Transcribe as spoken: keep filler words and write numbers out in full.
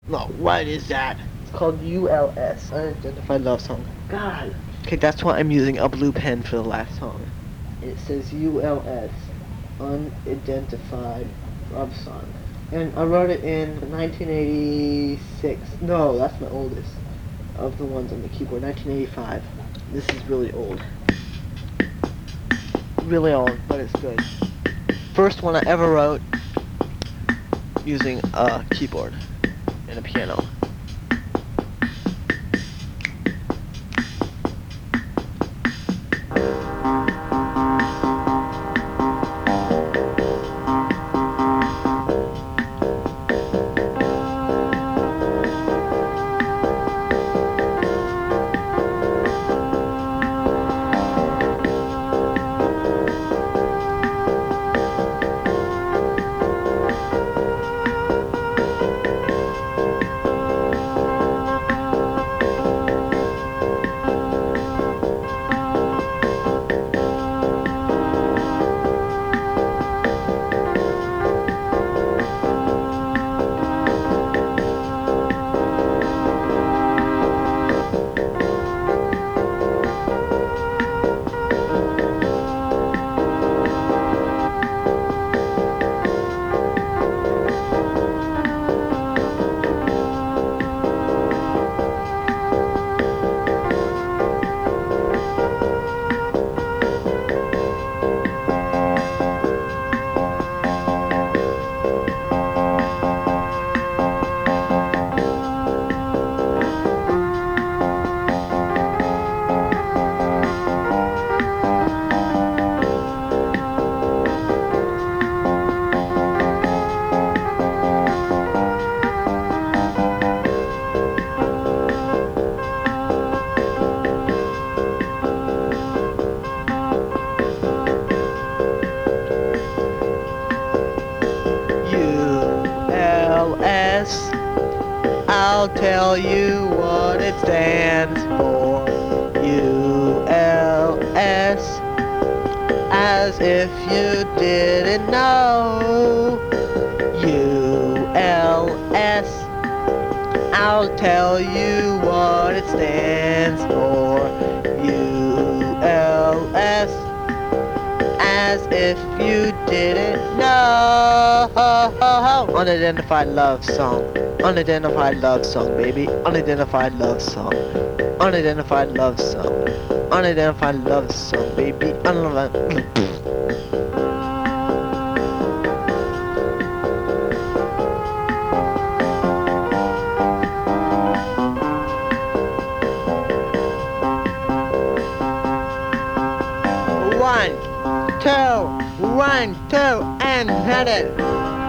No, what is that? It's called U L S, Unidentified Love Song. God. Okay, that's why I'm using a blue pen for the last song. It says U L S, Unidentified Love Song. And I wrote it in nineteen eighty-six. No, that's my oldest of the ones on the keyboard. nineteen eighty-five. This is really old. Really old, but it's good. First one I ever wrote using a keyboard and a piano. I'll tell you what it stands for. U L S, as if you didn't know. U L S, I'll tell you what it stands for. U L S, as if you didn't know. Unidentified love song. Unidentified love song, baby. Unidentified love song. Unidentified love song. Unidentified love song, baby. Unidentified. One, two, one, two, and hit it.